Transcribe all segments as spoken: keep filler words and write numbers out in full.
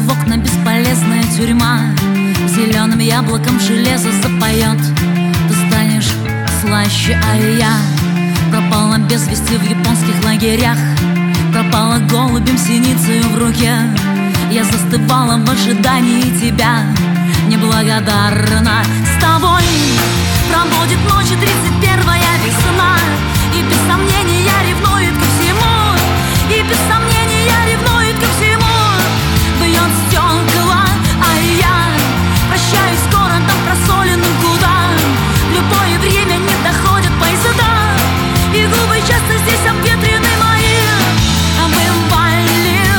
в окна бесполезная тюрьма, зеленым яблоком железо запоет. Ты станешь слаще, а я пропала без вести в японских лагерях, пропала голубем синицею в руке. Я застывала в ожидании тебя, неблагодарна. С тобой пробудет ночи тридцать первая весна, и без сомнения ревнует ко всему, и без сомнения ревнует ко всему. Бьет стекла, а я прощаюсь с городом просоленным, куда в любое время не доходят поезда, и губы часто здесь обветрены мои обывали.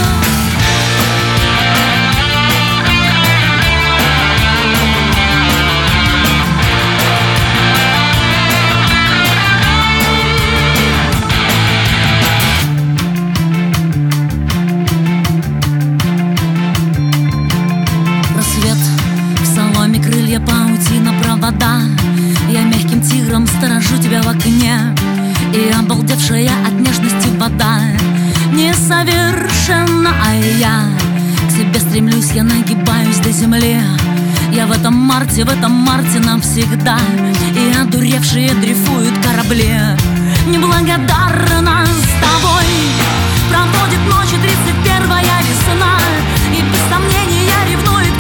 Рассвет в соломе, крылья, паутина, провода. Я мягким тигром сторожу тебя в окне, и обалдевшая от нежности вода несовершенна, а я к себе стремлюсь, я нагибаюсь до земли. Я в этом марте, в этом марте навсегда, и одуревшие дрейфуют корабли. Неблагодарна. С тобой пробудет ночи тридцать первая весна, и без сомнения ревную